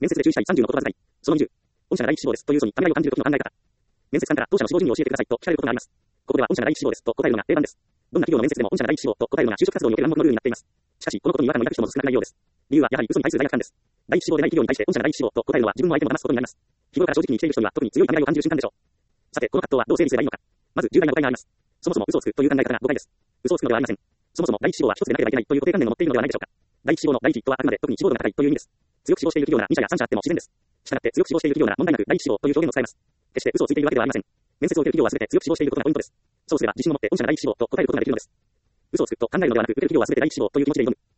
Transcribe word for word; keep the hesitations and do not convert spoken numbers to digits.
面接で注意したいさんじゅうの言葉遣い。そのにじゅう。御社が第一志望ですという嘘にためらいを感じるときの考え方。面接官から当社の志望順位を教えてくださいと聞かれることがあります。ここでは御社が第一志望ですと答えるのが定番です。どんな企業の面接でも御社が第一志望と答えるのが就職活動における暗黙のルールになっています。しかし、このことに違和感を抱く人も少なくないようです。理由はやはり嘘に対する罪悪感です。第一志望でない企業に対して御社が第一志望と答えるのは自分の相手も騙すことになります。日頃から正直に生きている人には特に強いためらいを感じる瞬間でしょう。さて、この葛藤はどう整理すればいいのか。まず重大な誤解があります。そもそも嘘をつくという考え方が誤解です。嘘をつくのではありません。そもそも第一志望は一つでなければいけないという固定観念を持っているのではないでしょうか。第一志望の第一とはあくまで特に志望度が高いという意味です。強く志望している企業ならに社やさん社あっても自然です。したがって強く志望している企業なら問題なく第一志望という表現を使います。決して嘘をついているわけではありません。面接を受ける企業は全て強く志望していることがポイントです。そうすれば自信を持って御社が第一志望と答えることができるのです。嘘をつくと考えるのではなく受ける企業は全て第一志望という気持ちで挑む。